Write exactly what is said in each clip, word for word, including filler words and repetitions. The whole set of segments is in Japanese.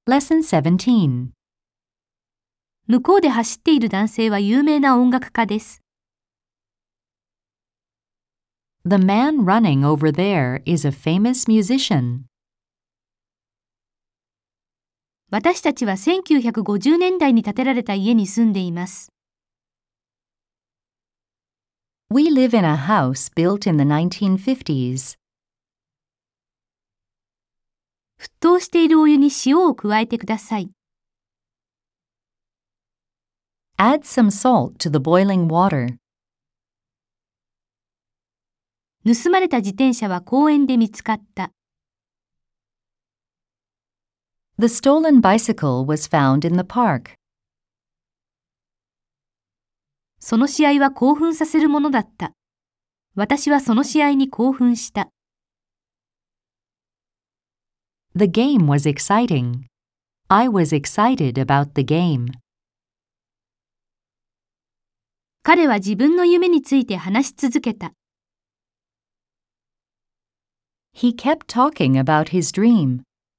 Lesson seventeen. 向こうで走っている男性は有名な音楽家です。 The man running over there is a famous musician. 私たちはせんきゅうひゃくごじゅうねんだいに建てられた家に住んでいます。 We live in a house built in the nineteen fifties. 沸騰しているお湯に塩を加えてください。 Add some salt to the boiling water. 盗まれた自転車は公園で見つかった。 The stolen bicycle was found in the park. その試合は興奮させるものだった。私はその試合に興奮した。 The game was exciting. I was excited about the game. 彼は自分の夢について話し続けた。 He kept talking about his dream.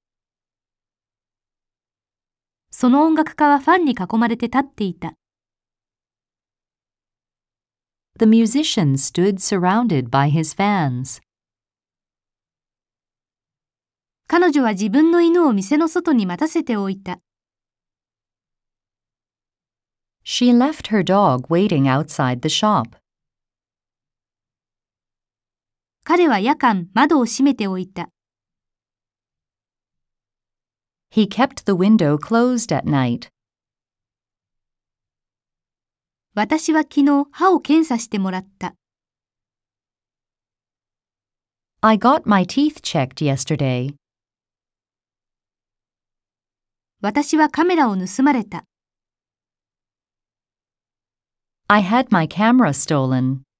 その音楽家はファンに囲まれて立っていた。 The musician stood surrounded by his fans. 彼女は自分の犬を店の外に待たせておいた。 She left her dog waiting outside the shop. 彼は夜間窓を閉めておいた。 He kept the window closed at night. 私は昨日歯を検査してもらった。 I got my teeth checked yesterday. 私はカメラを盗まれた。 I had my camera stolen.